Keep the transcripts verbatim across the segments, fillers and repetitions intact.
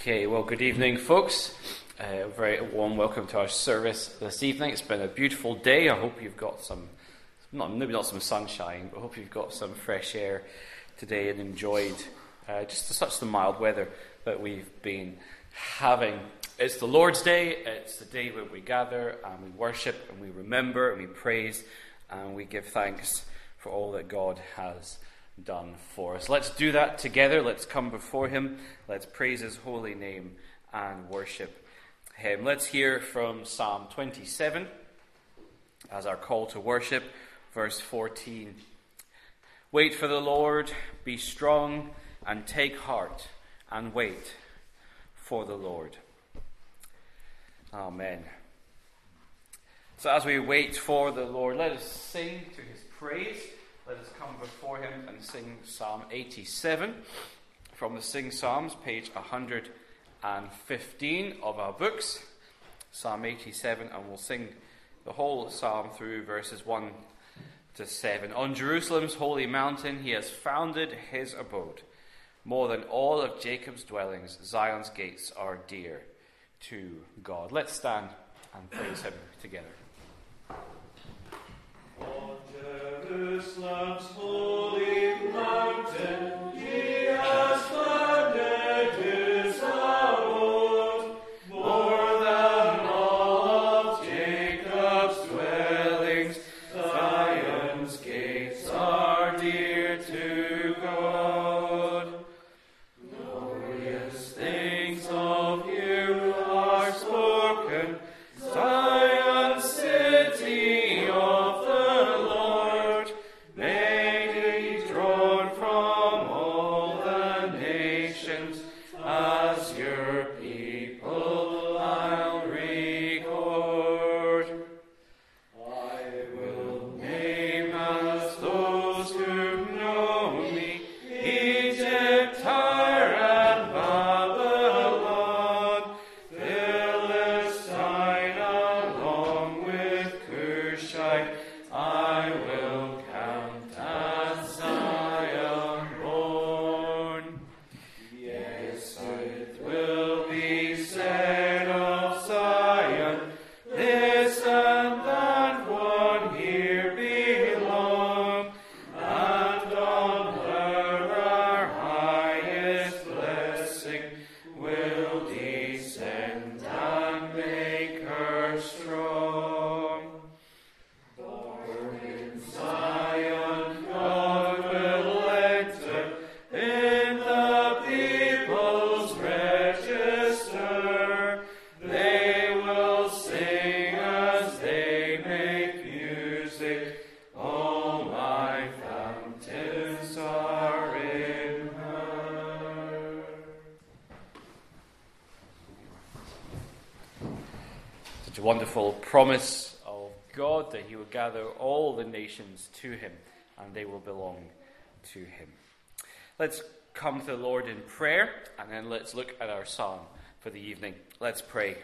Okay, well, good evening, folks. Uh, a very warm welcome to our service this evening. It's been a beautiful day. I hope you've got some, not maybe not some sunshine, but I hope you've got some fresh air today and enjoyed uh, just such the mild weather that we've been having. It's the Lord's Day. It's the day where we gather and we worship and we remember and we praise and we give thanks for all that God has done for us. Let's do that together. Let's come before him. Let's praise his holy name and worship him. Let's hear from Psalm twenty-seven as our call to worship, verse fourteen. Wait for the Lord, be strong and take heart and wait for the Lord. Amen. So as we wait for the Lord, let us sing to his praise. Let us come before him and sing Psalm eighty-seven from the Sing Psalms, page one hundred fifteen of our books. Psalm eighty-seven, and we'll sing the whole psalm through verses one to seven. On Jerusalem's holy mountain he has founded his abode. More than all of Jacob's dwellings, Zion's gates are dear to God. Let's stand and praise him together. Jerusalem's holy mountain, he has founded his abode. More than all of Jacob's dwellings, Zion's gates are dear to God. Glorious things of you are spoken, Zion's city of the wonderful promise of God that he will gather all the nations to him and they will belong to him. Let's come to the Lord in prayer and then let's look at our psalm for the evening. Let's pray.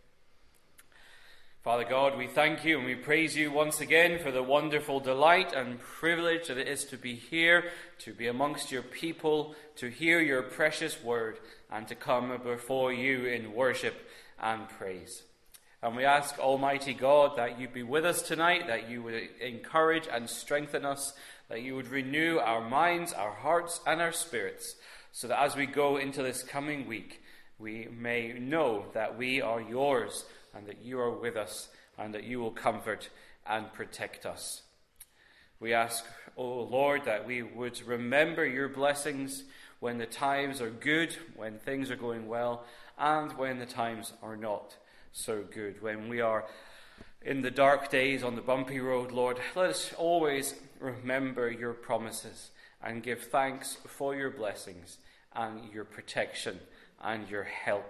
Father God, we thank you and we praise you once again for the wonderful delight and privilege that it is to be here, to be amongst your people, to hear your precious word and to come before you in worship and praise. And we ask, Almighty God, that you be with us tonight, that you would encourage and strengthen us, that you would renew our minds, our hearts, and our spirits, so that as we go into this coming week, we may know that we are yours, and that you are with us, and that you will comfort and protect us. We ask, O Lord, that we would remember your blessings when the times are good, when things are going well, and when the times are not so good. When we are in the dark days on the bumpy road, Lord, let us always remember your promises and give thanks for your blessings and your protection and your help.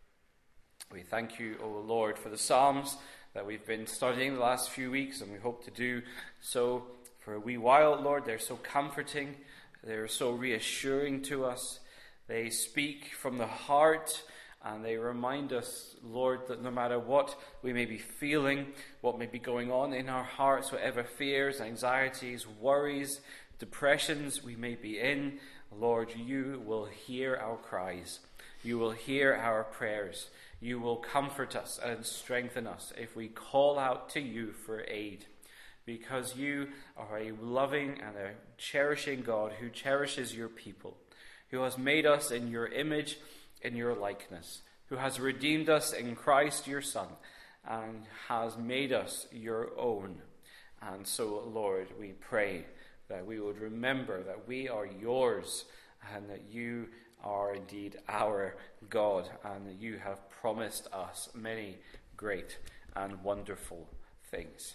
We thank you, O Lord, for the Psalms that we've been studying the last few weeks, and we hope to do so for a wee while, Lord. They're so comforting, they're so reassuring to us. They speak from the heart, and they remind us, Lord, that no matter what we may be feeling, what may be going on in our hearts, whatever fears, anxieties, worries, depressions we may be in, Lord, you will hear our cries. You will hear our prayers. You will comfort us and strengthen us if we call out to you for aid, because you are a loving and a cherishing God who cherishes your people, who has made us in your image, in your likeness, who has redeemed us in Christ your Son, and has made us your own. And so, Lord, we pray that we would remember that we are yours and that you are indeed our God, and that you have promised us many great and wonderful things.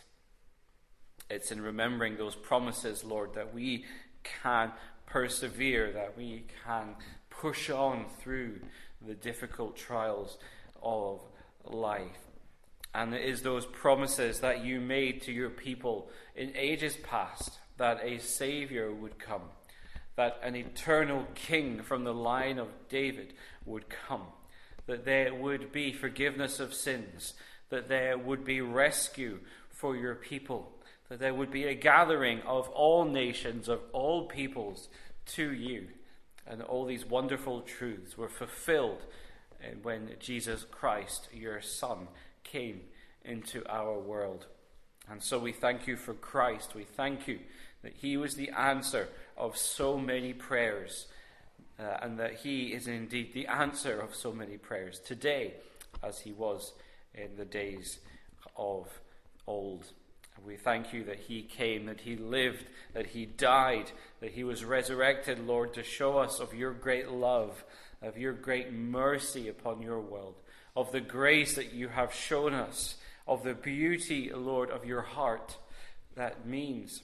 It's in remembering those promises, Lord, that we can persevere, that we can push on through the difficult trials of life. And it is those promises that you made to your people in ages past, that a Saviour would come, that an eternal King from the line of David would come, that there would be forgiveness of sins, that there would be rescue for your people, that there would be a gathering of all nations, of all peoples to you. And all these wonderful truths were fulfilled when Jesus Christ, your Son, came into our world. And so we thank you for Christ. We thank you that he was the answer of so many prayers, uh, and that he is indeed the answer of so many prayers today, as he was in the days of old. And we thank you that he came, that he lived, that he died, that he was resurrected, Lord, to show us of your great love, of your great mercy upon your world, of the grace that you have shown us, of the beauty, Lord, of your heart. That means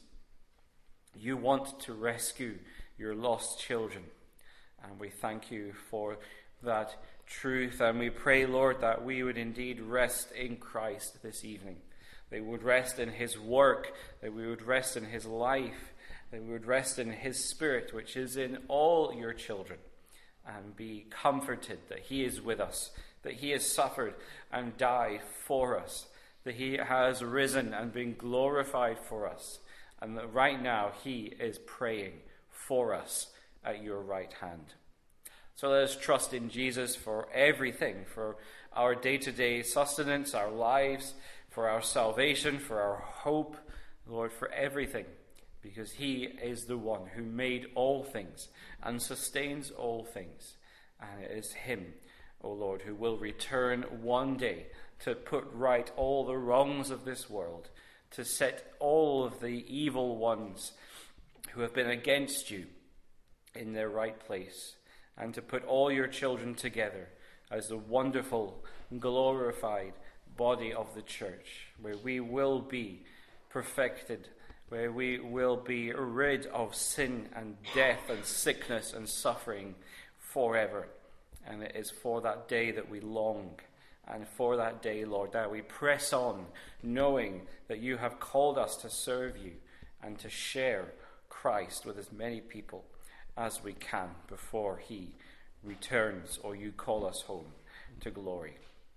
you want to rescue your lost children. And we thank you for that truth. And we pray, Lord, that we would indeed rest in Christ this evening. They would rest in his work, that we would rest in his life, that we would rest in his Spirit, which is in all your children, and be comforted that he is with us, that he has suffered and died for us, that he has risen and been glorified for us, and that right now he is praying for us at your right hand. So let us trust in Jesus for everything, for our day-to-day sustenance, our lives, for our salvation, for our hope, Lord, for everything, because he is the one who made all things and sustains all things. And it is him, O Lord, who will return one day to put right all the wrongs of this world, to set all of the evil ones who have been against you in their right place, and to put all your children together as the wonderful, glorified body of the church, where we will be perfected, where we will be rid of sin and death and sickness and suffering forever. And it is for that day that we long. And for that day, Lord, that we press on, knowing that you have called us to serve you and to share Christ with as many people as we can before he returns or you call us home to glory.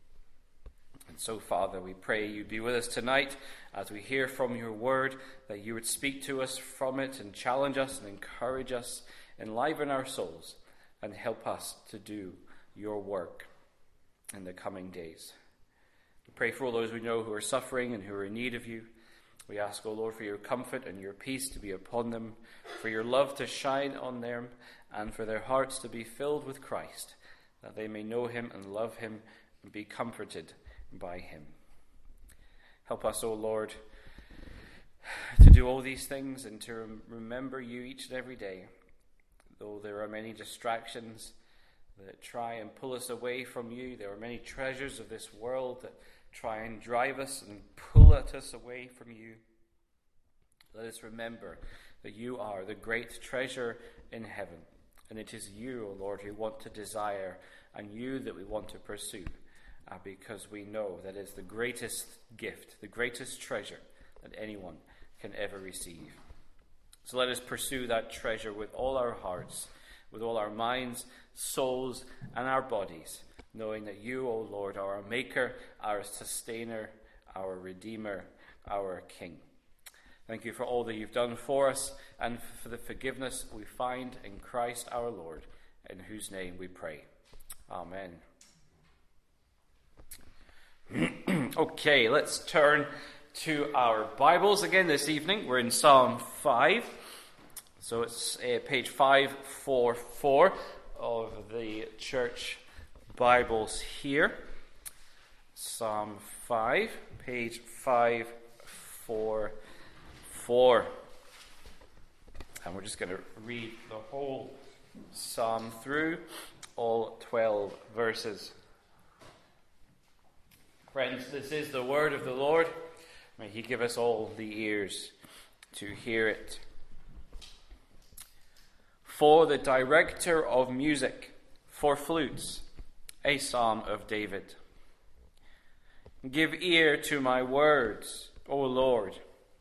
And so, Father, we pray you be with us tonight as we hear from your word, that you would speak to us from it and challenge us and encourage us, enliven our souls, and help us to do your work in the coming days. We pray for all those we know who are suffering and who are in need of you. We ask, O Lord, for your comfort and your peace to be upon them, for your love to shine on them, and for their hearts to be filled with Christ, that they may know him and love him and be comforted by him. Help us, O Lord, to do all these things and to rem- remember you each and every day, though there are many distractions that try and pull us away from you. There are many treasures of this world that try and drive us and pull at us away from you. Let us remember that you are the great treasure in heaven, and it is you, O Lord, who want to desire, and you that we want to pursue, uh, because we know that is the greatest gift, the greatest treasure that anyone can ever receive. So let us pursue that treasure with all our hearts, with all our minds, souls, and our bodies, knowing that you, O Lord, are our maker, our sustainer, our redeemer, our king. Thank you for all that you've done for us and for the forgiveness we find in Christ our Lord, in whose name we pray. Amen. Okay, let's turn to our Bibles again this evening. We're in Psalm five. So it's uh, page five forty-four of the church Bibles here. Psalm five, page five forty-four. And we're just going to read the whole psalm through, all twelve verses. Friends, this is the word of the Lord. May he give us all the ears to hear it. For the director of music, for flutes, a psalm of David. Give ear to my words, O Lord.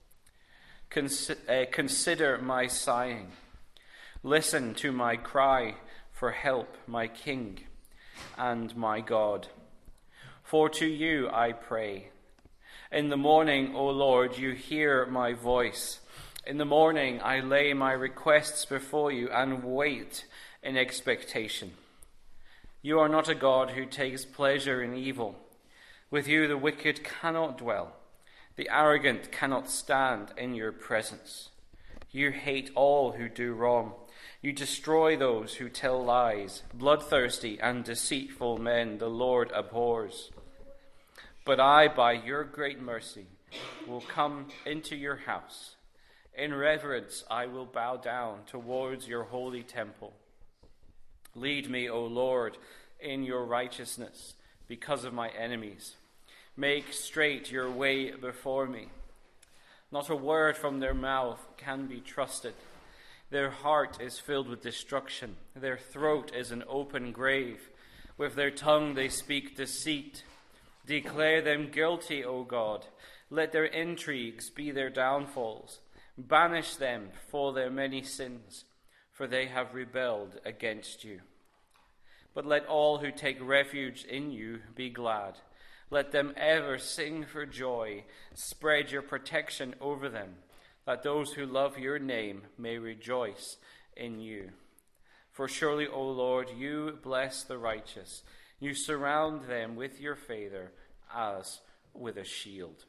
Consi- uh, consider my sighing. Listen to my cry for help, my King and my God. For to you I pray. In the morning, O Lord, you hear my voice. In the morning I lay my requests before you and wait in expectation. You are not a God who takes pleasure in evil. With you the wicked cannot dwell. The arrogant cannot stand in your presence. You hate all who do wrong. You destroy those who tell lies. Bloodthirsty and deceitful men the Lord abhors. But I, by your great mercy, will come into your house. In reverence I will bow down towards your holy temple. Lead me, O Lord, in your righteousness because of my enemies. Make straight your way before me. Not a word from their mouth can be trusted. Their heart is filled with destruction. Their throat is an open grave. With their tongue they speak deceit. Declare them guilty, O God. Let their intrigues be their downfalls. Banish them for their many sins, for they have rebelled against you. But let all who take refuge in you be glad. Let them ever sing for joy. Spread your protection over them, that those who love your name may rejoice in you. For surely, O Lord, you bless the righteous. You surround them with your favor as with a shield.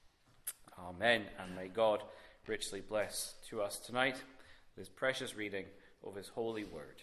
Amen. And may God richly bless to us tonight this precious reading of his holy word.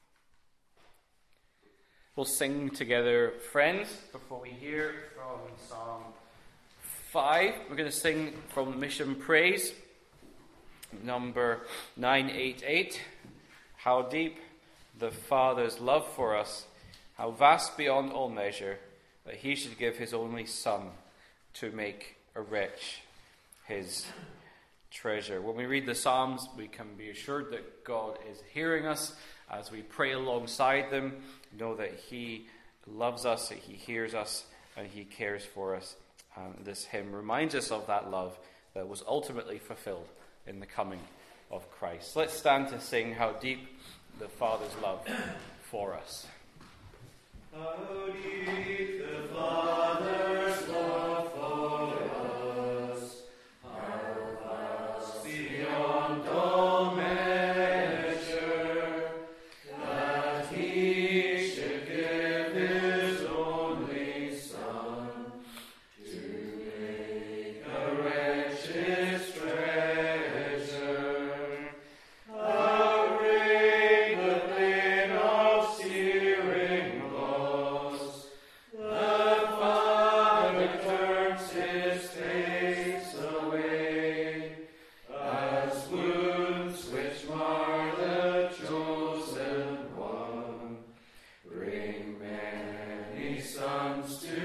We'll sing together, friends, before we hear from Psalm five. We're going to sing from Mission Praise, number nine eighty-eight. How deep the Father's love for us, how vast beyond all measure, that he should give his only Son to make a wretch his treasure. When we read the Psalms, we can be assured that God is hearing us as we pray alongside them. Know that he loves us, that he hears us, and he cares for us. And this hymn reminds us of that love that was ultimately fulfilled in the coming of Christ. Let's stand to sing How Deep the Father's Love for Us. How deep the Father's love for us, how vast beyond all measure, that he should give his only Son to make a wretch his treasure. How great the pain of searing loss, the Father turns his face away, as wounds which mar the chosen one bring many sons to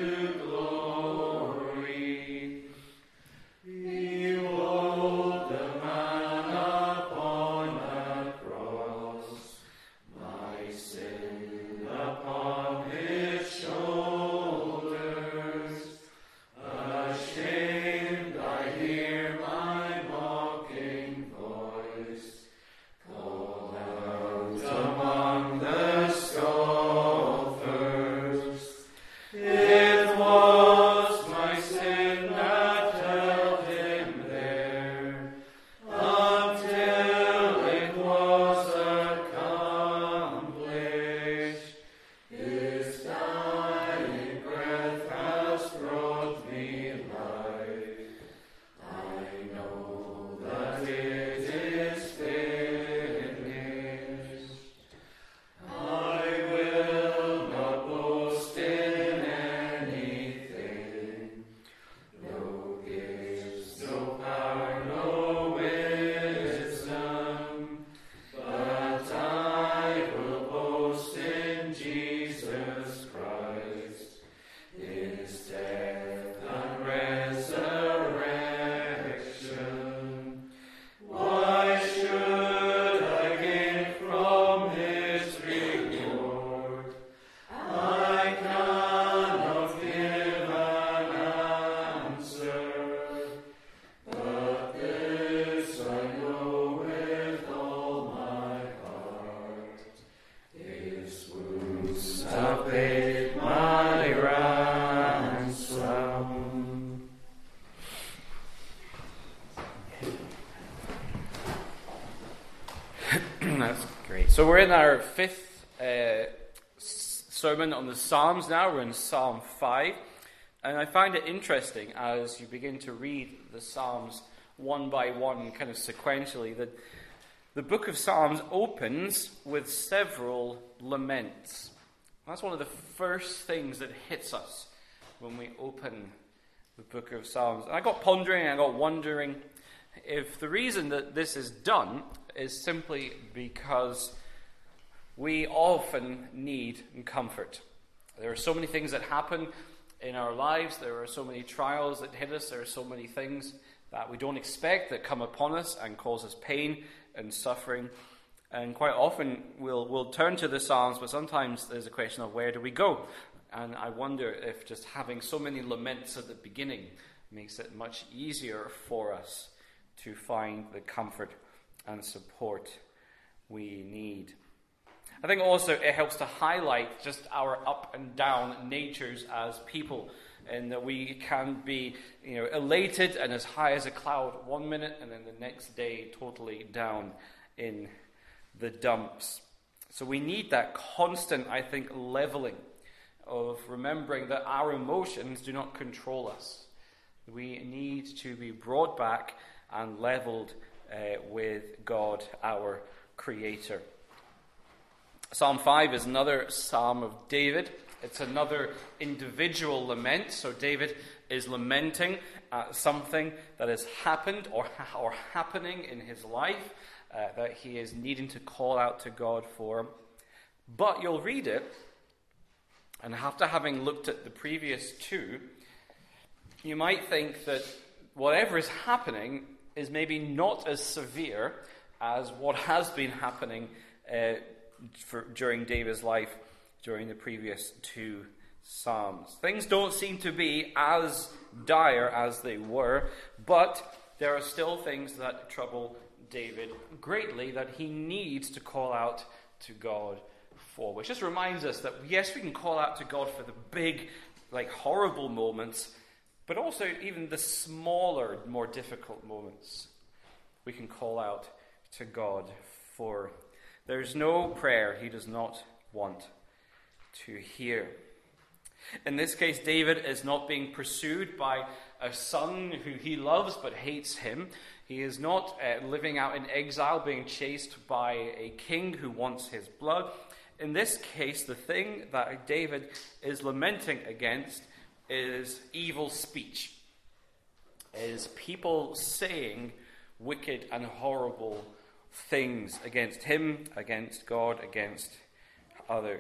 glory. Behold the man upon a cross, my sin upon his shoulders. Ashamed I hear my mocking voice call out among the scoffers. If So we're in our fifth uh, sermon on the Psalms now. We're in Psalm five. And I find it interesting as you begin to read the Psalms one by one, kind of sequentially, that the book of Psalms opens with several laments. That's one of the first things that hits us when we open the book of Psalms. And I got pondering, I got wondering if the reason that this is done is simply because we often need comfort. There are so many things that happen in our lives. There are so many trials that hit us. There are so many things that we don't expect that come upon us and cause us pain and suffering. And quite often we'll, we'll turn to the Psalms, but sometimes there's a question of where do we go? And I wonder if just having so many laments at the beginning makes it much easier for us to find the comfort and support we need. I think also it helps to highlight just our up and down natures as people, and that we can be, you know, elated and as high as a cloud one minute, and then the next day totally down in the dumps. So we need that constant, I think, leveling of remembering that our emotions do not control us. We need to be brought back and leveled uh, with God, our Creator. Psalm five is another Psalm of David. It's another individual lament. So David is lamenting uh, something that has happened or, or happening in his life uh, that he is needing to call out to God for. But you'll read it, and after having looked at the previous two, you might think that whatever is happening is maybe not as severe as what has been happening uh, For, during David's life during the previous two Psalms. Things don't seem to be as dire as they were, but there are still things that trouble David greatly that he needs to call out to God for, which just reminds us that yes, we can call out to God for the big, like horrible moments, but also even the smaller, more difficult moments we can call out to God for. There's no prayer he does not want to hear. In this case, David is not being pursued by a son who he loves but hates him. He is not uh, living out in exile, being chased by a king who wants his blood. In this case, the thing that David is lamenting against is evil speech, is people saying wicked and horrible things against him, against God, against others.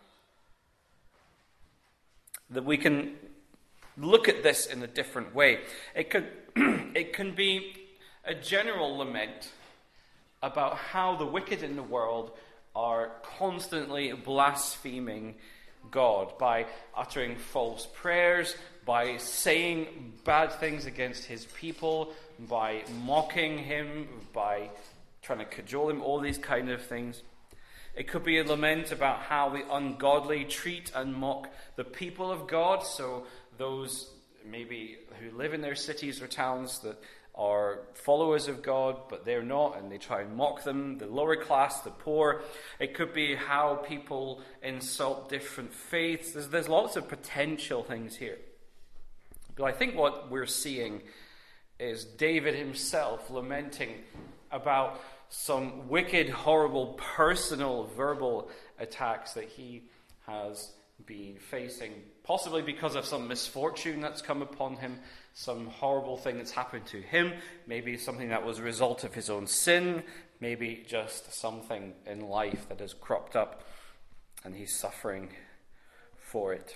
That we can look at this in a different way. It could, it can be a general lament about how the wicked in the world are constantly blaspheming God by uttering false prayers, by saying bad things against his people, by mocking him, by trying to cajole him, all these kind of things. It could be a lament about how the ungodly treat and mock the people of God, so those maybe who live in their cities or towns that are followers of God, but they're not, and they try and mock them, the lower class, the poor. It could be how people insult different faiths. There's, there's lots of potential things here. But I think what we're seeing is David himself lamenting about some wicked, horrible, personal, verbal attacks that he has been facing, possibly because of some misfortune that's come upon him, some horrible thing that's happened to him, maybe something that was a result of his own sin, maybe just something in life that has cropped up and he's suffering for it.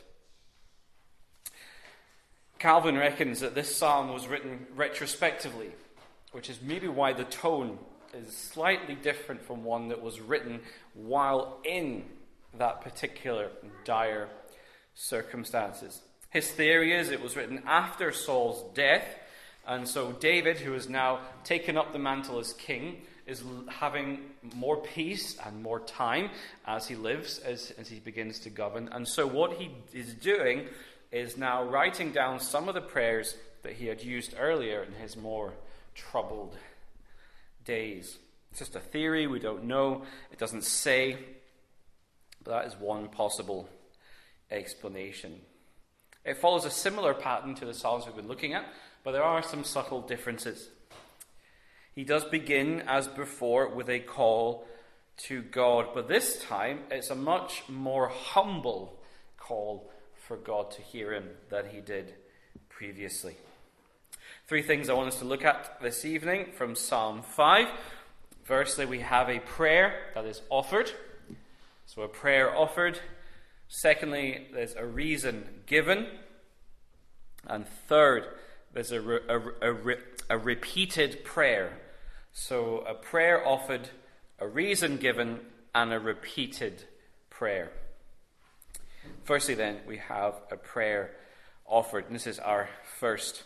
Calvin reckons that this psalm was written retrospectively, which is maybe why the tone is slightly different from one that was written while in that particular dire circumstances. His theory is it was written after Saul's death, and so David, who has now taken up the mantle as king, is having more peace and more time as he lives, as, as he begins to govern. And so what he is doing is now writing down some of the prayers that he had used earlier in his more troubled days. It's just a theory, we don't know, it doesn't say, but that is one possible explanation. It follows a similar pattern to the Psalms we've been looking at, but there are some subtle differences. He does begin, as before, with a call to God, but this time it's a much more humble call for God to hear him than he did previously. Three things I want us to look at this evening from Psalm five. Firstly, we have a prayer that is offered. So a prayer offered. Secondly, there's a reason given. And third, there's a, re- a, a, re- a repeated prayer. So a prayer offered, a reason given, and a repeated prayer. Firstly then, we have a prayer offered. And this is our first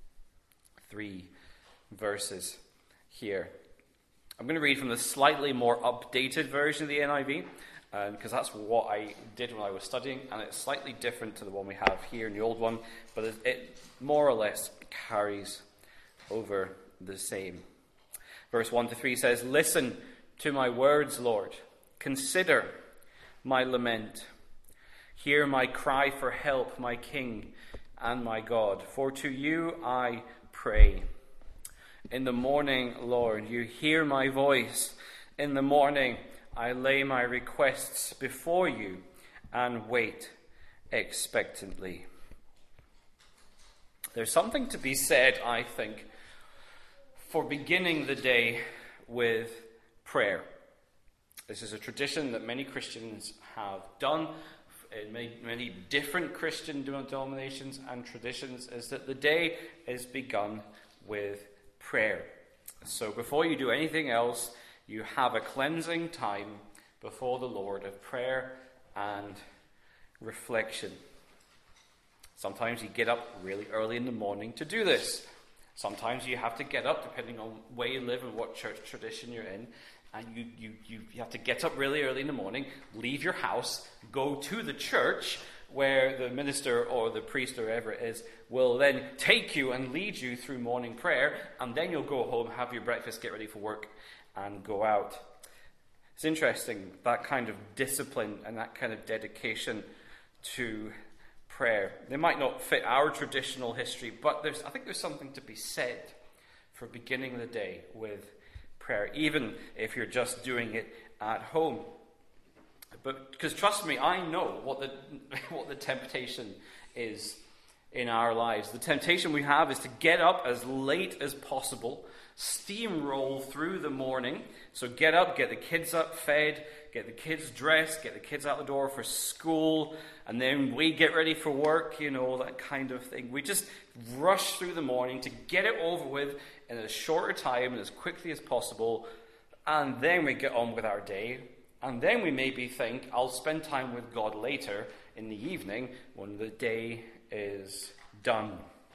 three verses here. I'm going to read from the slightly more updated version of the N I V, because um, that's what I did when I was studying, and it's slightly different to the one we have here in the old one, but it, it more or less carries over the same. Verse one to three says, "Listen to my words, Lord. Consider my lament. Hear my cry for help, my King and my God. For to you I pray. In the morning, Lord, you hear my voice. In the morning, I lay my requests before you and wait expectantly." There's something to be said, I think, for beginning the day with prayer. This is a tradition that many Christians have done in many, many different Christian denominations and traditions, is that the day is begun with prayer. So before you do anything else, you have a cleansing time before the Lord of prayer and reflection. Sometimes you get up really early in the morning to do this. Sometimes you have to get up, depending on where you live and what church tradition you're in, and you, you, you, you have to get up really early in the morning, leave your house, go to the church, where the minister or the priest or whoever it is will then take you and lead you through morning prayer, and then you'll go home, have your breakfast, get ready for work, and go out. It's interesting, that kind of discipline and that kind of dedication to prayer. They might not fit our traditional history, but there's, I think there's something to be said for beginning the day with prayer, even if you're just doing it at home. But because trust me, I know what the what the temptation is in our lives. The temptation we have is to get up as late as possible, steamroll through the morning. So get up, get the kids up, fed, get the kids dressed, get the kids out the door for school, and then we get ready for work, you know, that kind of thing. We just rush through the morning to get it over with in a shorter time and as quickly as possible, and then we get on with our day. And then we maybe think, I'll spend time with God later in the evening when the day is done.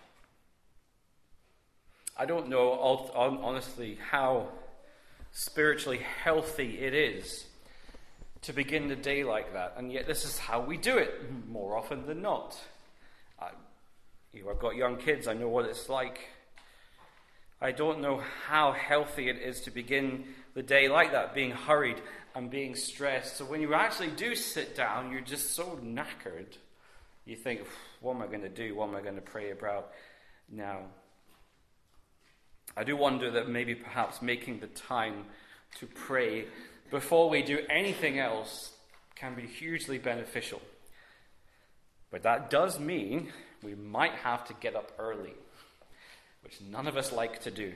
I don't know, honestly, how spiritually healthy it is to begin the day like that. And yet this is how we do it more often than not. I, you know, I've got young kids, I know what it's like. I don't know how healthy it is to begin the day like that, being hurried and being stressed. So when you actually do sit down, you're just so knackered. You think, what am I going to do? What am I going to pray about now? I do wonder that maybe perhaps making the time to pray before we do anything else can be hugely beneficial. But that does mean we might have to get up early, which none of us like to do.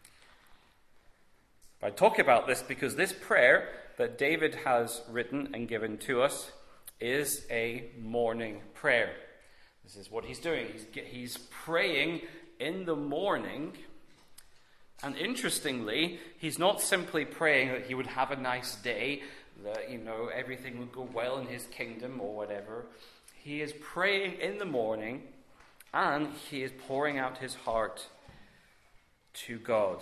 I talk about this because this prayer that David has written and given to us is a morning prayer. This is what he's doing. He's, he's praying in the morning. And interestingly, he's not simply praying that he would have a nice day, that, you know, everything would go well in his kingdom or whatever. He is praying in the morning, and he is pouring out his heart to God.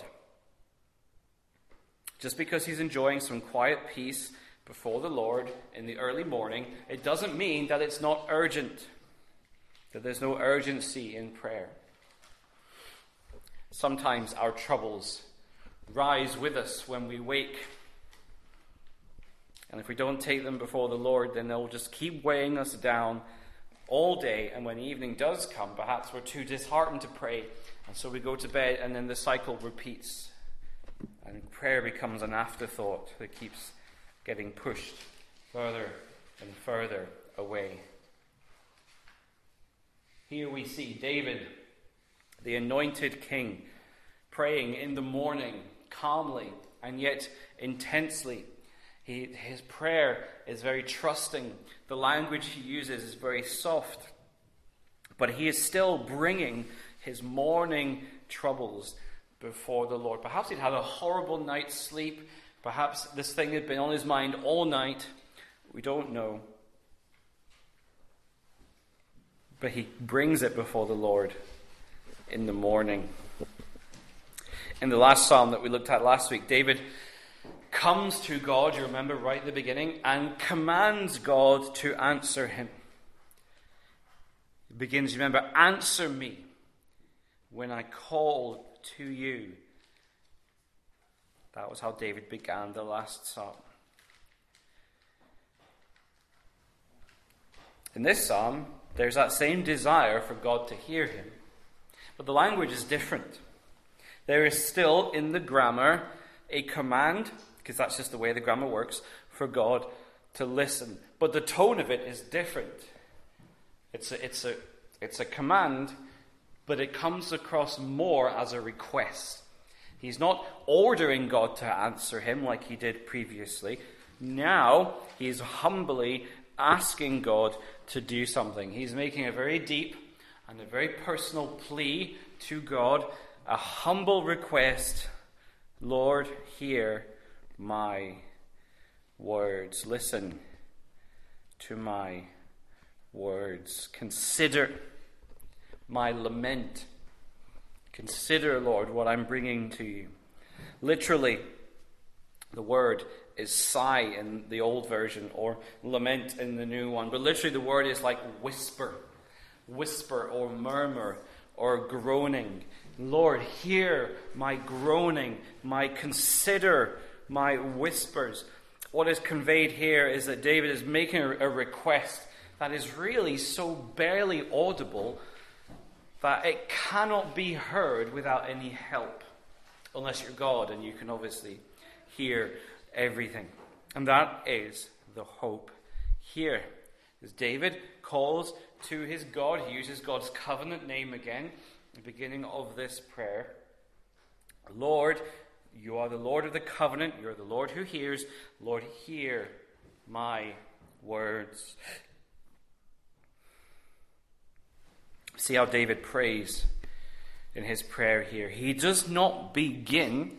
Just because he's enjoying some quiet peace before the Lord in the early morning, it doesn't mean that it's not urgent, that there's no urgency in prayer. Sometimes our troubles rise with us when we wake. And if we don't take them before the Lord, then they'll just keep weighing us down all day. And when evening does come, perhaps we're too disheartened to pray. And so we go to bed, and then the cycle repeats. And prayer becomes an afterthought that keeps getting pushed further and further away. Here we see David, the anointed king, praying in the morning, calmly and yet intensely. He, his prayer is very trusting. The language he uses is very soft. But he is still bringing his morning troubles before the Lord. Perhaps he'd had a horrible night's sleep. Perhaps this thing had been on his mind all night. We don't know. But he brings it before the Lord in the morning. In the last psalm that we looked at last week, David comes to God, you remember right at the beginning, and commands God to answer him. He begins, remember, answer me when I call to you. That was how David began the last psalm. In this psalm, there's that same desire for God to hear him, but the language is different. There is still in the grammar a command, because that's just the way the grammar works, for God to listen. But the tone of it is different. It's a, it's a, it's a command, but it comes across more as a request. He's not ordering God to answer him like he did previously. Now he's humbly asking God to do something. He's making a very deep and a very personal plea to God, a humble request. Lord, hear my words. Listen to my words. Consider my lament. Consider, Lord, what I'm bringing to you. Literally, the word is sigh in the old version or lament in the new one. But literally the word is like whisper. Whisper or murmur or groaning. Lord, hear my groaning, my consider my whispers. What is conveyed here is that David is making a request that is really so barely audible that it cannot be heard without any help. Unless you're God and you can obviously hear everything. And that is the hope here. As David calls to his God, he uses God's covenant name again at the beginning of this prayer. Lord, you are the Lord of the covenant. You are the Lord who hears. Lord, hear my words. See how David prays in his prayer here. He does not begin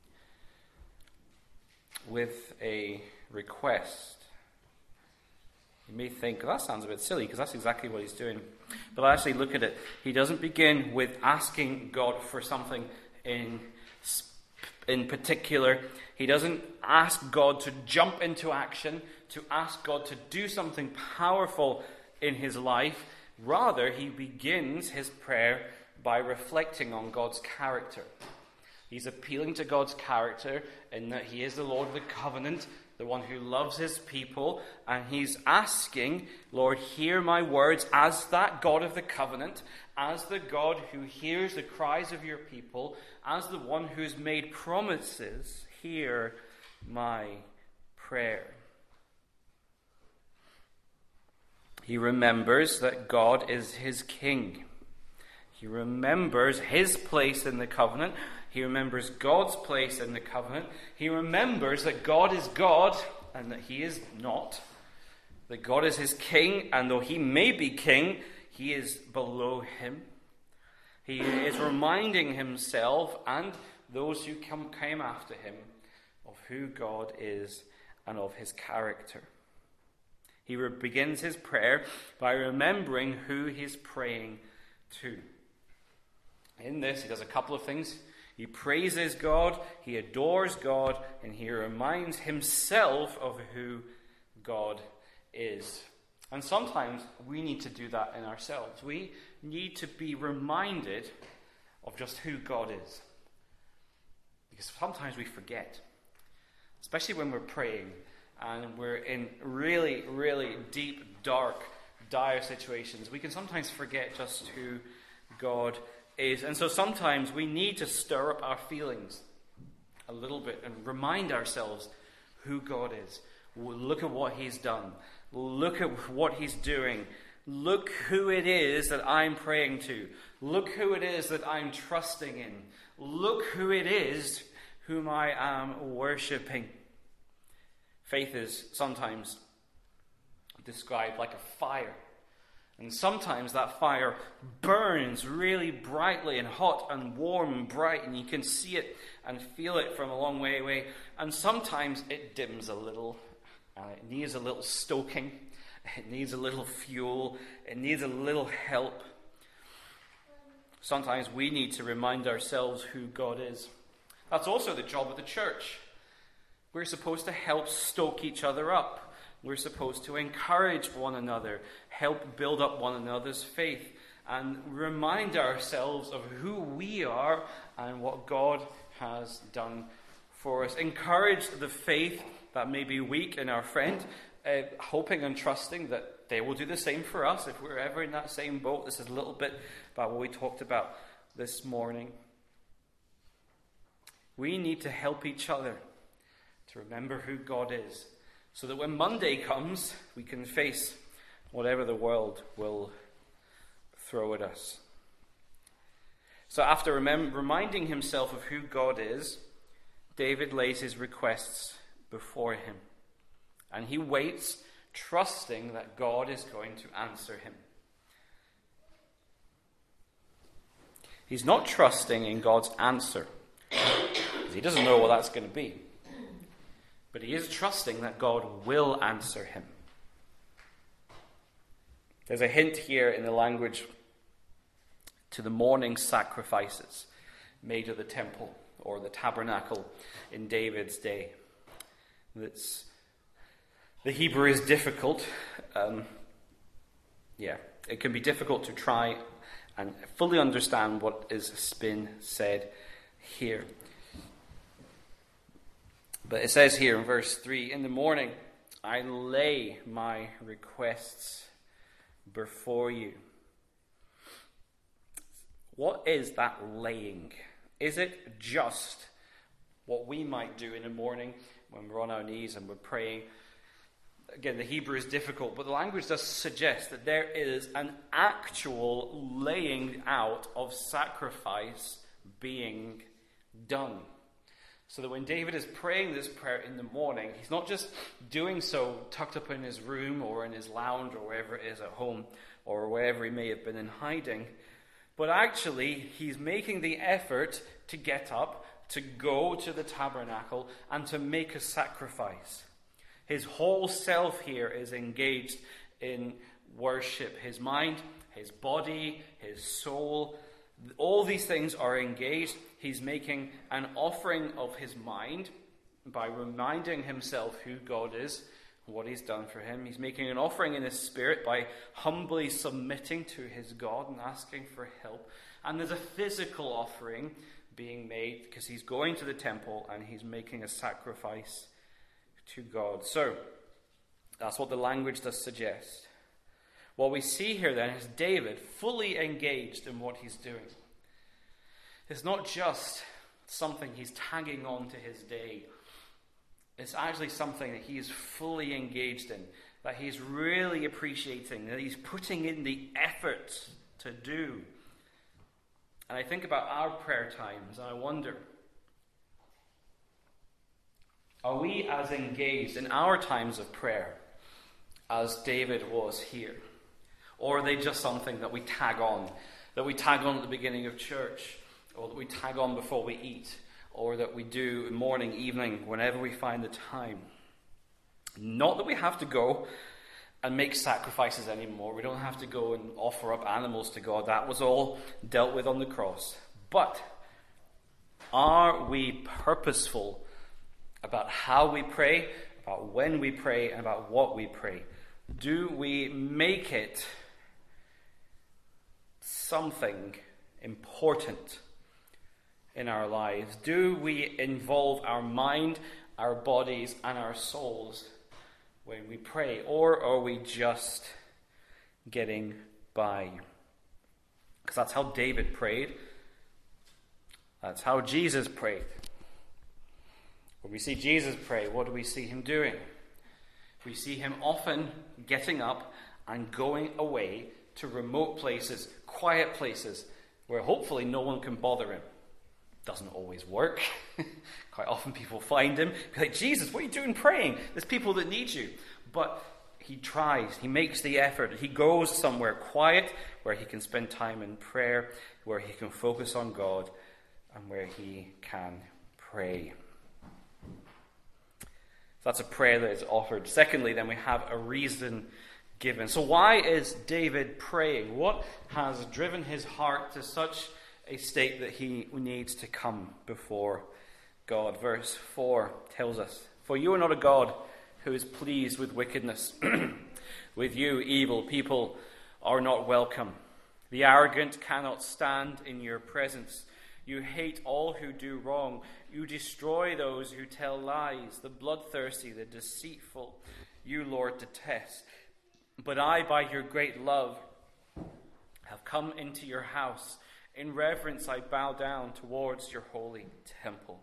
with a request. You may think, well, that sounds a bit silly, because that's exactly what he's doing. But actually look at it. He doesn't begin with asking God for something in, in particular. He doesn't ask God to jump into action, to ask God to do something powerful in his life. Rather, he begins his prayer by reflecting on God's character. He's appealing to God's character in that he is the Lord of the covenant, the one who loves his people, and he's asking, Lord, hear my words as that God of the covenant, as the God who hears the cries of your people, as the one who's made promises, hear my prayer. He remembers that God is his king. He remembers his place in the covenant. He remembers God's place in the covenant. He remembers that God is God and that he is not. That God is his king, and though he may be king, he is below him. He is reminding himself and those who come, came after him of who God is and of his character. He re- begins his prayer by remembering who he's praying to. In this, he does a couple of things. He praises God, he adores God, and he reminds himself of who God is. And sometimes we need to do that in ourselves. We need to be reminded of just who God is. Because sometimes we forget, especially when we're praying and we're in really, really deep, dark, dire situations. We can sometimes forget just who God is. And so sometimes we need to stir up our feelings a little bit and remind ourselves who God is. Look at what he's done. Look at what he's doing. Look who it is that I'm praying to. Look who it is that I'm trusting in. Look who it is whom I am worshipping. Faith is sometimes described like a fire. And sometimes that fire burns really brightly and hot and warm and bright, and you can see it and feel it from a long way away. And sometimes it dims a little. Uh, it needs a little stoking. It needs a little fuel. It needs a little help. Sometimes we need to remind ourselves who God is. That's also the job of the church. We're supposed to help stoke each other up. We're supposed to encourage one another, help build up one another's faith, and remind ourselves of who we are and what God has done for us. Encourage the faith that may be weak in our friend, uh, hoping and trusting that they will do the same for us if we're ever in that same boat. This is a little bit about what we talked about this morning. We need to help each other to remember who God is, so that when Monday comes, we can face whatever the world will throw at us. So after remem- reminding himself of who God is, David lays his requests before him. And he waits, trusting that God is going to answer him. He's not trusting in God's answer, because he doesn't know what that's going to be. But he is trusting that God will answer him. There's a hint here in the language to the morning sacrifices made of the temple or the tabernacle in David's day. That's, the Hebrew is difficult. Um, yeah, it can be difficult to try and fully understand what is been said here. But it says here in verse three, in the morning I lay my requests before you. What is that laying? Is it just what we might do in the morning when we're on our knees and we're praying? Again, the Hebrew is difficult, but the language does suggest that there is an actual laying out of sacrifice being done. So that when David is praying this prayer in the morning, he's not just doing so tucked up in his room or in his lounge or wherever it is at home or wherever he may have been in hiding, but actually he's making the effort to get up, to go to the tabernacle and to make a sacrifice. His whole self here is engaged in worship. His mind, his body, his soul, all these things are engaged. He's making an offering of his mind by reminding himself who God is, what he's done for him. He's making an offering in his spirit by humbly submitting to his God and asking for help. And there's a physical offering being made because he's going to the temple and he's making a sacrifice to God. So, that's what the language does suggest. What we see here then is David fully engaged in what he's doing. It's not just something he's tagging on to his day. It's actually something that he is fully engaged in, that he's really appreciating, that he's putting in the effort to do. And I think about our prayer times, and I wonder, are we as engaged in our times of prayer as David was here? Or are they just something that we tag on, that we tag on at the beginning of church, or that we tag on before we eat, or that we do morning, evening, whenever we find the time? Not that we have to go and make sacrifices anymore. We don't have to go and offer up animals to God. That was all dealt with on the cross. But are we purposeful about how we pray, about when we pray, and about what we pray? Do we make it something important in our lives? Do we involve our mind, our bodies, and our souls when we pray? Or are we just getting by? Because that's how David prayed. That's how Jesus prayed. When we see Jesus pray, what do we see him doing? We see him often getting up and going away to remote places, quiet places, where hopefully no one can bother him. Doesn't always work. Quite often people find him, be like, Jesus, what are you doing praying? There's people that need you. But he tries, he makes the effort. He goes somewhere quiet where he can spend time in prayer, where he can focus on God, and where he can pray. That's a prayer that is offered. Secondly, then we have a reason given. So why is David praying? What has driven his heart to such a state that he needs to come before God? Verse four tells us, "For you are not a God who is pleased with wickedness. With you, evil people are not welcome. The arrogant cannot stand in your presence. You hate all who do wrong. You destroy those who tell lies. The bloodthirsty, the deceitful, you, Lord, detest. But I, by your great love, have come into your house. In reverence I bow down towards your holy temple."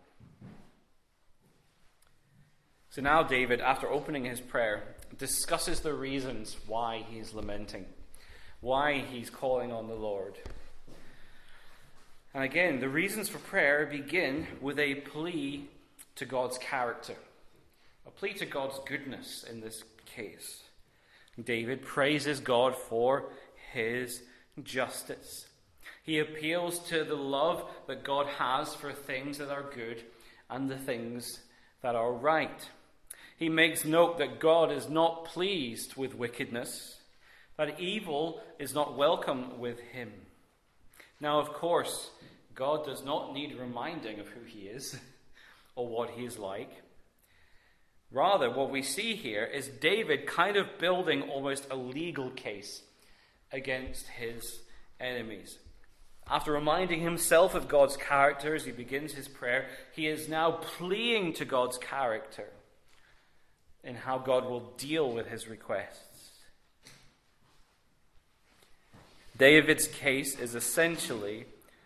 So now David, after opening his prayer, discusses the reasons why he's lamenting, why he's calling on the Lord. And again, the reasons for prayer begin with a plea to God's character, a plea to God's goodness in this case. David praises God for his justice. He appeals to the love that God has for things that are good and the things that are right. He makes note that God is not pleased with wickedness, that evil is not welcome with him. Now, of course, God does not need reminding of who he is or what he is like. Rather, what we see here is David kind of building almost a legal case against his enemies. After reminding himself of God's character as he begins his prayer, he is now pleading to God's character in how God will deal with his requests. David's case is essentially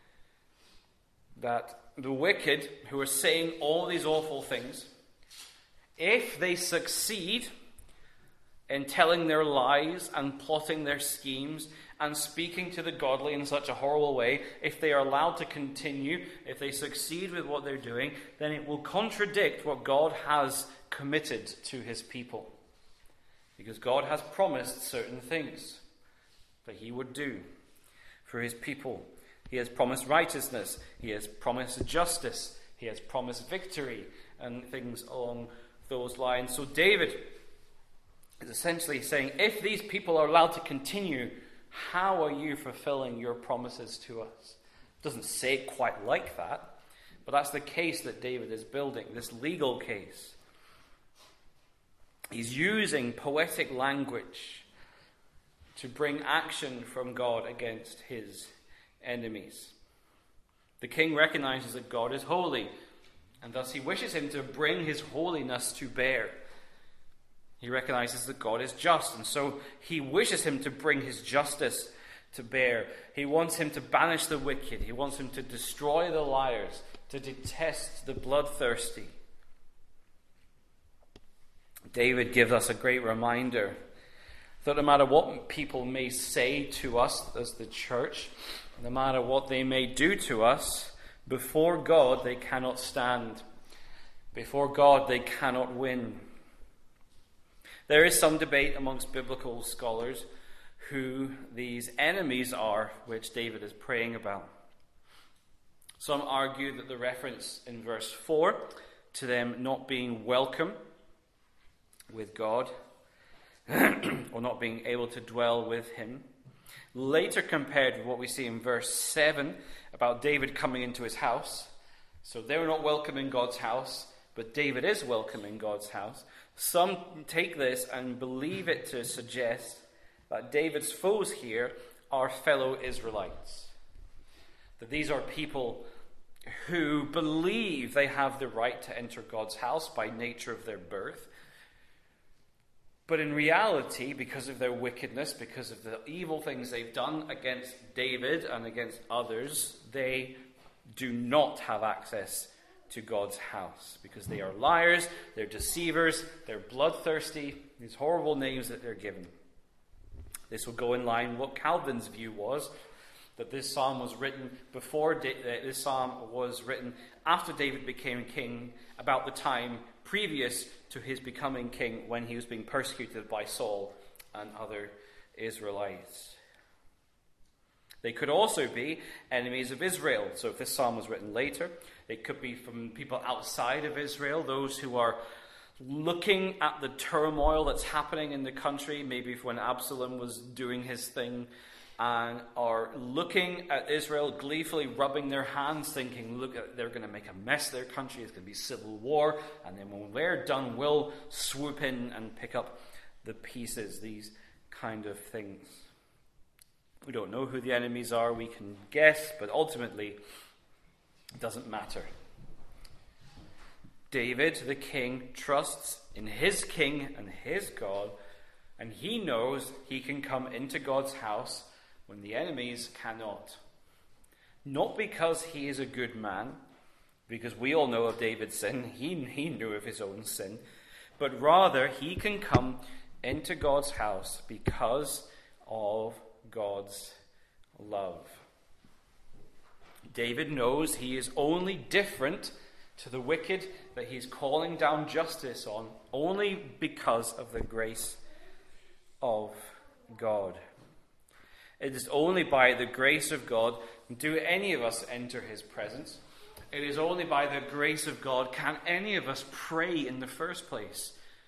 that the wicked who are saying all these awful things, if they succeed in telling their lies and plotting their schemes and speaking to the godly in such a horrible way, if they are allowed to continue, if they succeed with what they're doing, then it will contradict what God has committed to his people. Because God has promised certain things that he would do for his people. He has promised righteousness. He has promised justice. He has promised victory and things along those lines. So David is essentially saying, if these people are allowed to continue, how are you fulfilling your promises to us? It doesn't say it quite like that, but that's the case that David is building, this legal case. He's using poetic language to bring action from God against his enemies. The king recognizes that God is holy, and thus he wishes him to bring his holiness to bear. He recognizes that God is just, and so he wishes him to bring his justice to bear. He wants him to banish the wicked. He wants him to destroy the liars, to detest the bloodthirsty. David gives us a great reminder that no matter what people may say to us as the church, no matter what they may do to us, before God they cannot stand. Before God they cannot win. There is some debate amongst biblical scholars who these enemies are, which David is praying about. Some argue that the reference in verse four to them not being welcome with God or not being able to dwell with him, later compared with what we see in verse seven about David coming into his house. So they were not welcome in God's house, but David is welcome in God's house. Some take this and believe it to suggest that David's foes here are fellow Israelites. That these are people who believe they have the right to enter God's house by nature of their birth. But in reality, because of their wickedness, because of the evil things they've done against David and against others, they do not have access to God's house, because they are liars, they're deceivers, they're bloodthirsty, these horrible names that they're given. This will go in line with what Calvin's view was, that this psalm was written before da- this psalm was written after David became king, about the time previous to his becoming king, when he was being persecuted by Saul and other Israelites. They could also be enemies of Israel. So if this psalm was written later, it could be from people outside of Israel, those who are looking at the turmoil that's happening in the country, maybe when Absalom was doing his thing, and are looking at Israel, gleefully rubbing their hands, thinking, look, they're going to make a mess of their country, it's going to be civil war, and then when we're done, we'll swoop in and pick up the pieces, these kind of things. We don't know who the enemies are, we can guess, but ultimately, it doesn't matter. David, the king, trusts in his king and his God, and he knows he can come into God's house when the enemies cannot. Not because he is a good man, because we all know of David's sin, he, he knew of his own sin, but rather he can come into God's house because of God's love. David knows he is only different to the wicked that he's calling down justice on only because of the grace of God. It is only by the grace of God do any of us enter his presence. It is only by the grace of God can any of us pray in the first place.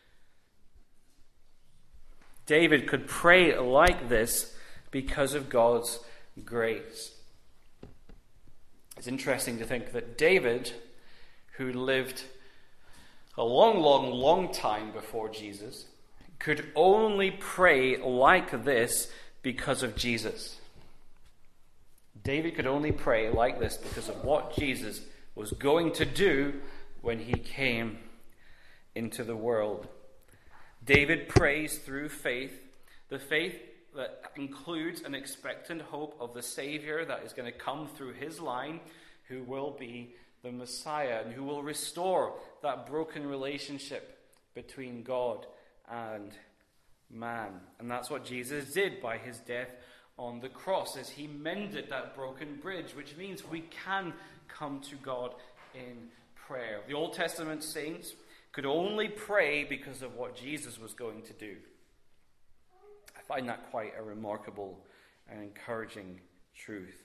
David could pray like this because of God's grace. It's interesting to think that David, who lived a long, long, long time before Jesus, could only pray like this because of Jesus. David could only pray like this because of what Jesus was going to do when he came into the world. David prays through faith, the faith that includes an expectant hope of the Savior that is going to come through his line, who will be the Messiah and who will restore that broken relationship between God and man. And that's what Jesus did by his death on the cross, as he mended that broken bridge, which means we can come to God in prayer. The Old Testament saints could only pray because of what Jesus was going to do. I find that quite a remarkable and encouraging truth.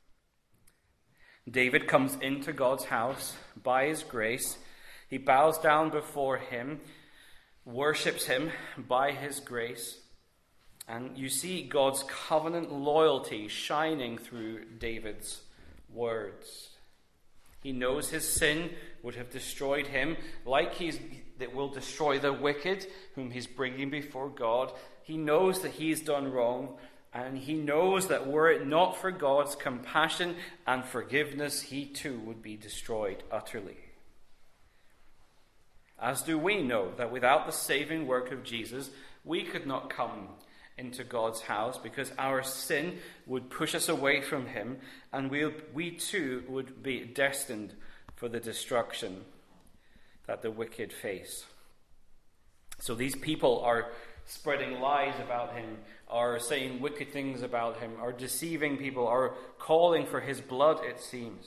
David comes into God's house by his grace. He bows down before him, worships him by his grace. And you see God's covenant loyalty shining through David's words. He knows his sin would have destroyed him, like he's, that will destroy the wicked whom he's bringing before God. He knows that he's done wrong, and he knows that were it not for God's compassion and forgiveness, he too would be destroyed utterly. As do we know that without the saving work of Jesus, we could not come into God's house, because our sin would push us away from him, and we, we too would be destined for the destruction that the wicked face. So these people are spreading lies about him, are saying wicked things about him, are deceiving people, are calling for his blood, it seems.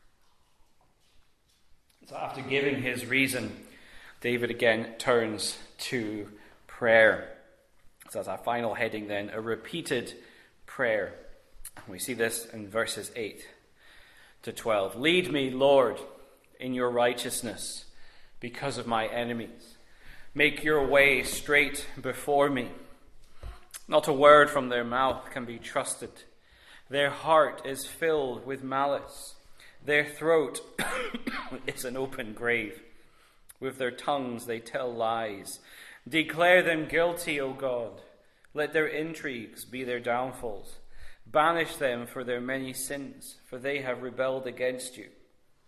So after giving his reason, David again turns to prayer. So that's our final heading then, a repeated prayer. We see this in verses eight to twelve. Lead me, Lord, in your righteousness because of my enemies. Make your way straight before me. Not a word from their mouth can be trusted. Their heart is filled with malice. Their throat is an open grave. With their tongues they tell lies. Declare them guilty, O God. Let their intrigues be their downfalls. Banish them for their many sins, for they have rebelled against you.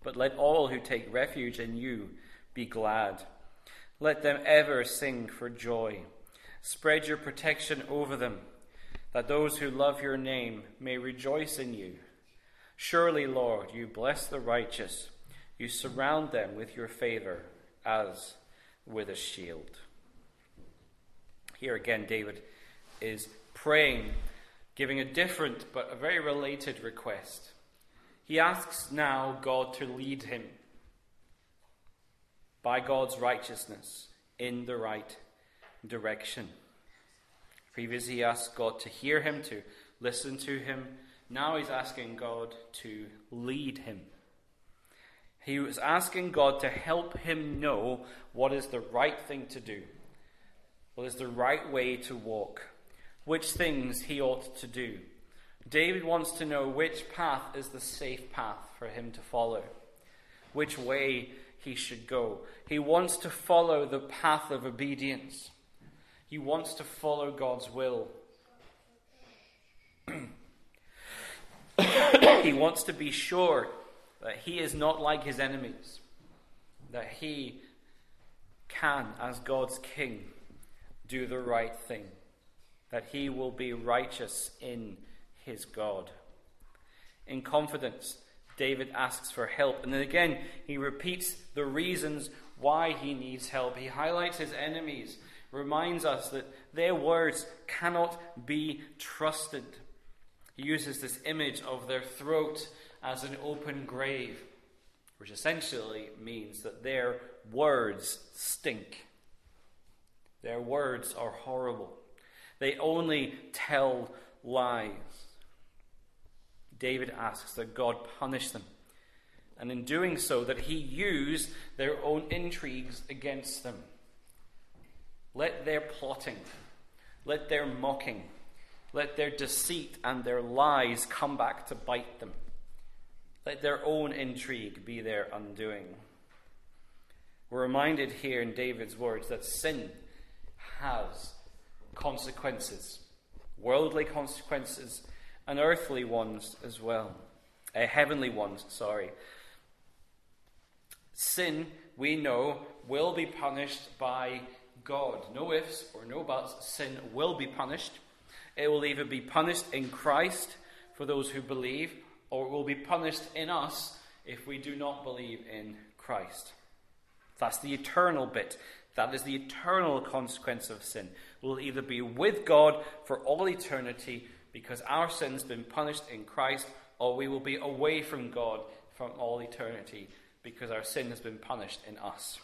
but let all who take refuge in you be glad. Let them ever sing for joy. Spread your protection over them, that those who love your name may rejoice in you. Surely, Lord, you bless the righteous. You surround them with your favor as with a shield. Here again, David is praying, giving a different but a very related request. He asks now God to lead him by God's righteousness in the right direction. Previously, he asked God to hear him, to listen to him. Now he's asking God to lead him. He was asking God to help him know what is the right thing to do, what is the right way to walk, which things he ought to do. David wants to know which path is the safe path for him to follow, which way he should go. He wants to follow the path of obedience. He wants to follow God's will. He wants to be sure that he is not like his enemies, that he can, as God's king, do the right thing, that he will be righteous in his God. In confidence, David asks for help. And then again, he repeats the reasons why he needs help. He highlights his enemies, reminds us that their words cannot be trusted. He uses this image of their throat as an open grave, which essentially means that their words stink. Their words are horrible. They only tell lies. David asks that God punish them, and in doing so, that he use their own intrigues against them. Let their plotting, let their mocking, let their deceit and their lies come back to bite them. Let their own intrigue be their undoing. We're reminded here in David's words that sin has consequences, worldly consequences, and earthly ones as well. Uh, heavenly ones, sorry. Sin, we know, will be punished by God. No ifs or no buts. Sin will be punished. It will either be punished in Christ for those who believe, or it will be punished in us if we do not believe in Christ. That's the eternal bit. That is the eternal consequence of sin. We'll either be with God for all eternity because our sin's been punished in Christ, or we will be away from God from all eternity because our sin has been punished in us.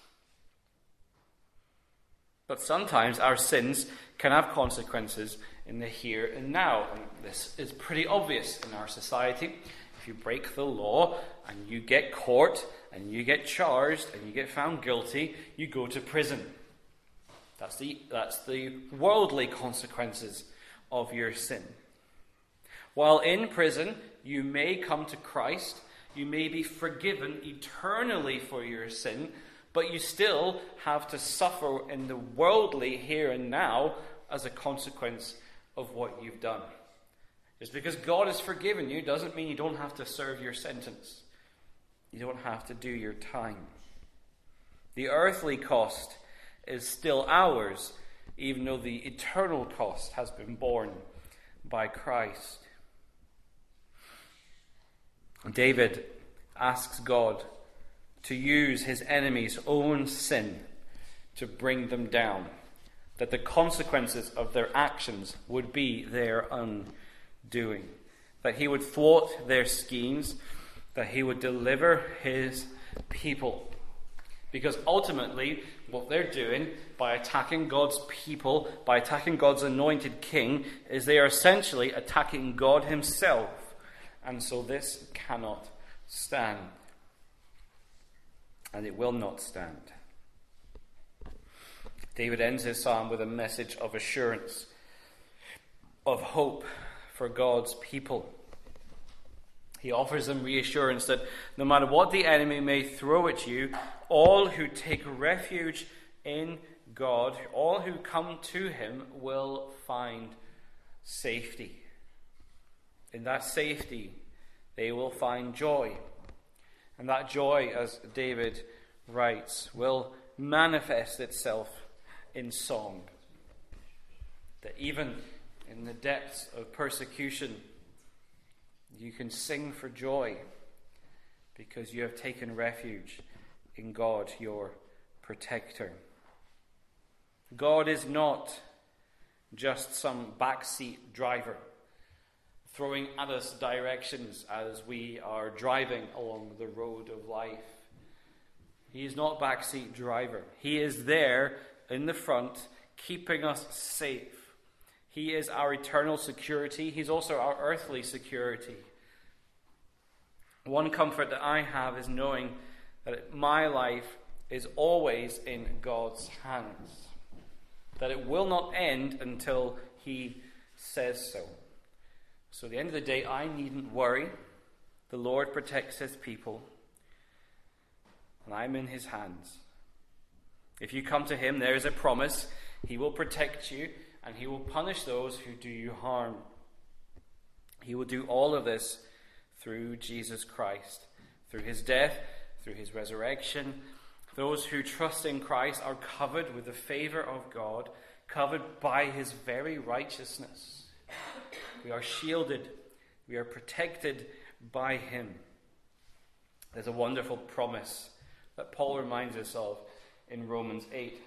But sometimes our sins can have consequences in the here and now. And this is pretty obvious in our society. If you break the law and you get caught and you get charged and you get found guilty, you go to prison. That's the, that's the worldly consequences of your sin. While in prison, you may come to Christ. You may be forgiven eternally for your sin, but you still have to suffer in the worldly here and now as a consequence of what you've done. Just because God has forgiven you doesn't mean you don't have to serve your sentence. You don't have to do your time. The earthly cost is still ours, even though the eternal cost has been borne by Christ. David asks God to use his enemies' own sin to bring them down, that the consequences of their actions would be their undoing, that he would thwart their schemes, that he would deliver his people. Because ultimately, what they're doing by attacking God's people, by attacking God's anointed king, is they are essentially attacking God himself. And so this cannot stand. And it will not stand. David ends his psalm with a message of assurance, of hope for God's people. He offers them reassurance that no matter what the enemy may throw at you, all who take refuge in God, all who come to him, will find safety. In that safety, they will find joy. And that joy, as David writes, will manifest itself in song. That even in the depths of persecution, you can sing for joy because you have taken refuge in God, your protector. God is not just some backseat driver throwing at us directions as we are driving along the road of life. He is not backseat driver. He is there in the front, keeping us safe. He is our eternal security. He's also our earthly security. One comfort that I have is knowing that my life is always in God's hands. That it will not end until He says so. So at the end of the day, I needn't worry. The Lord protects His people, and I'm in His hands. If you come to Him, there is a promise. He will protect you, and He will punish those who do you harm. He will do all of this through Jesus Christ, through His death, through His resurrection. Those who trust in Christ are covered with the favor of God, covered by His very righteousness. We are shielded. We are protected by Him. There's a wonderful promise that Paul reminds us of in Romans eight.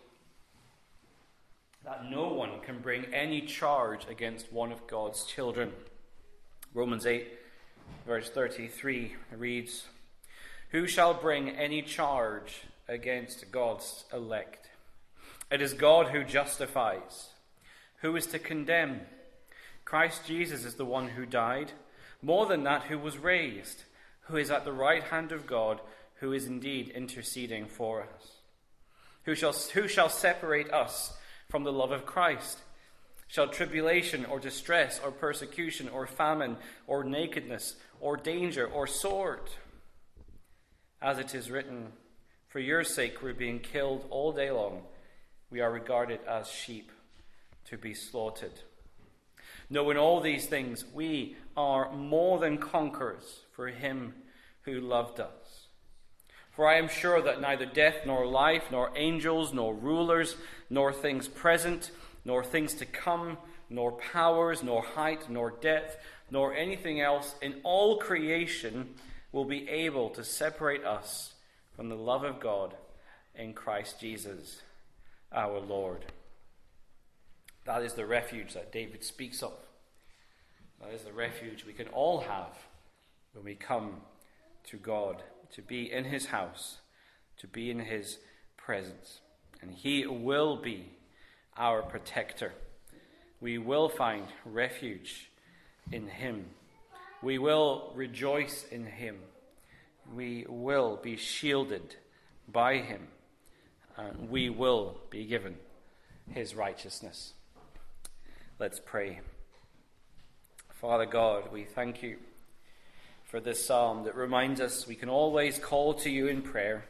That no one can bring any charge against one of God's children. Romans eight, verse thirty-three reads, "Who shall bring any charge against God's elect? It is God who justifies. Who is to condemn? Christ Jesus is the one who died, more than that, who was raised, who is at the right hand of God, who is indeed interceding for us. Who shall, who shall separate us from the love of Christ? Shall tribulation or distress or persecution or famine or nakedness or danger or sword? As it is written, for your sake we're being killed all day long. We are regarded as sheep to be slaughtered. No, in all these things we are more than conquerors for Him who loved us. For I am sure that neither death nor life, nor angels, nor rulers, nor things present, nor things to come, nor powers, nor height, nor depth, nor anything else in all creation will be able to separate us from the love of God in Christ Jesus our Lord." That is the refuge that David speaks of. That is the refuge we can all have when we come to God, to be in His house, to be in His presence. And He will be our protector. We will find refuge in Him. We will rejoice in Him. We will be shielded by Him. And we will be given His righteousness. Let's pray. Father God, we thank You for this psalm that reminds us we can always call to You in prayer.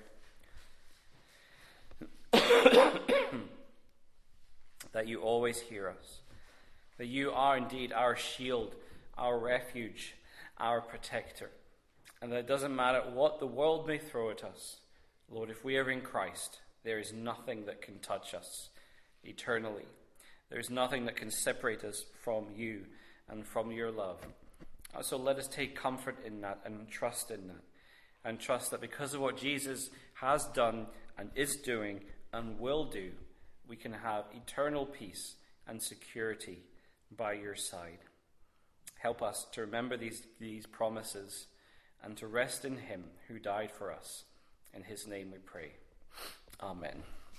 That You always hear us. That You are indeed our shield, our refuge, our protector. And that it doesn't matter what the world may throw at us. Lord, if we are in Christ, there is nothing that can touch us eternally. There is nothing that can separate us from You and from Your love. So let us take comfort in that and trust in that. And trust that because of what Jesus has done and is doing and will do, we can have eternal peace and security by Your side. Help us to remember these, these promises and to rest in Him who died for us. In His name we pray. Amen.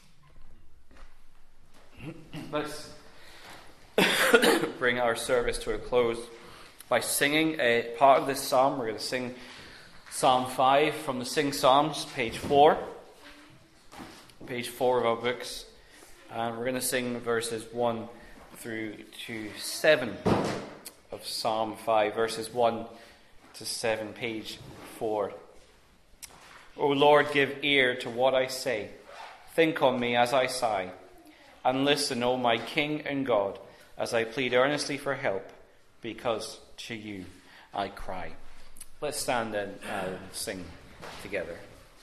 Let's bring our service to a close by singing a part of this psalm. We're going to sing Psalm five from the Sing Psalms, page four. Page four of our books. And we're going to sing verses one through to seven of Psalm five. Verses one to seven, page four. O Lord, give ear to what I say. Think on me as I sigh. And listen, O my King and God, as I plead earnestly for help, because to You I cry. Let's stand then and sing together.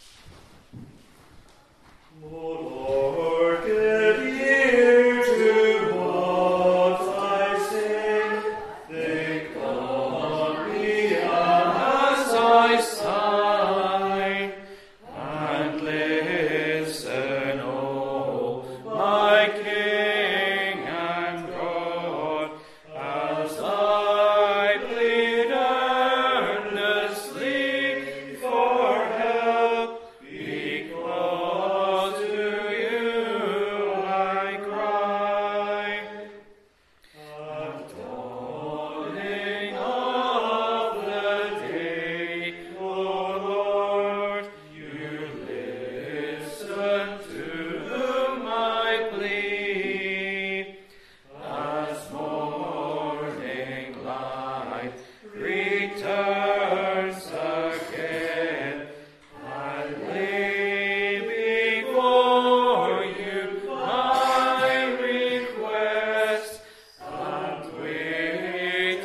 O Lord, give ear to what I say. Think on me as I sigh, and listen, O my King and God, as I plead earnestly for help, because to you I cry. At dawning of the day, O Lord, you listen to my plea. As morning light returns again, I lay before you my request, and wait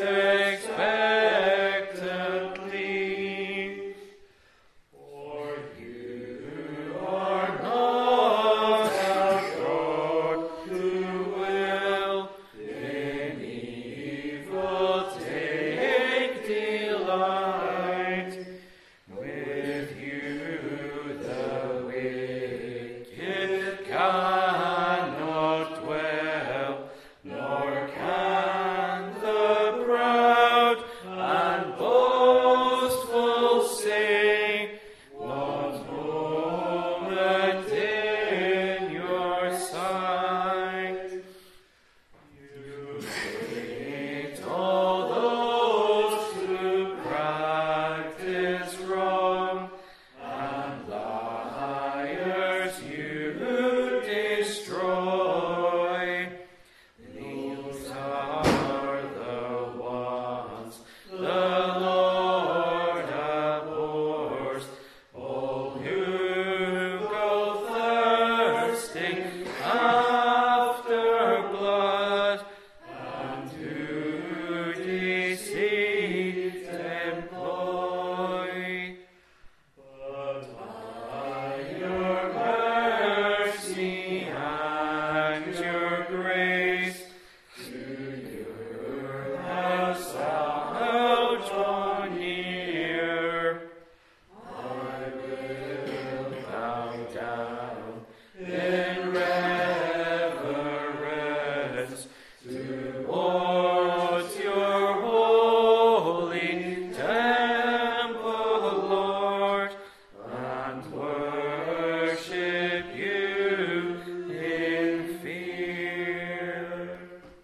expectantly. For you are not a God who will in evil take delight. With you the wicked cannot dwell, nor can the proud and boastful sing, not moment in your sight. You hate all those who practice wrong, and liars you destroy. These are the ones the Lord abhors, all who go thirsting after blood, and who deceit employ. But by your mercy and your grace, to your house I'll draw near. I will bow down in reverence towards your holy temple, Lord, and worship you in fear.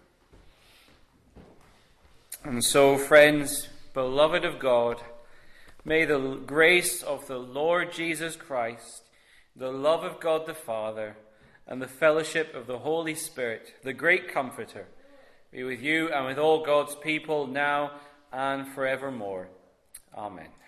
And so, friends, beloved of God, may the grace of the Lord Jesus Christ, the love of God the Father, and the fellowship of the Holy Spirit, the great Comforter, be with you and with all God's people now and forevermore. Amen.